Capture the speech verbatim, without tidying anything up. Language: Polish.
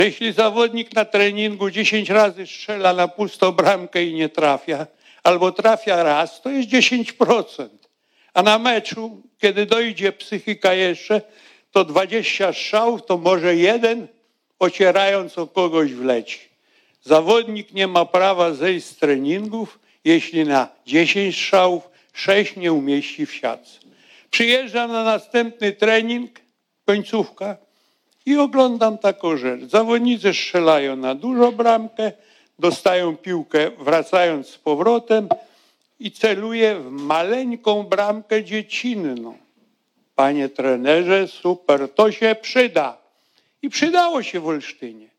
Jeśli zawodnik na treningu dziesięć razy strzela na pustą bramkę i nie trafia, albo trafia raz, to jest dziesięć procent. A na meczu, kiedy dojdzie psychika jeszcze, to dwadzieścia strzałów, to może jeden ocierając o kogoś wleci. Zawodnik nie ma prawa zejść z treningów, jeśli na dziesięć strzałów sześć nie umieści w siatce. Przyjeżdżam na następny trening, końcówka, i oglądam taką rzecz. Zawodnicy strzelają na dużą bramkę, dostają piłkę wracając z powrotem i celuje w maleńką bramkę dziecinną. Panie trenerze, super, to się przyda. I przydało się w Olsztynie.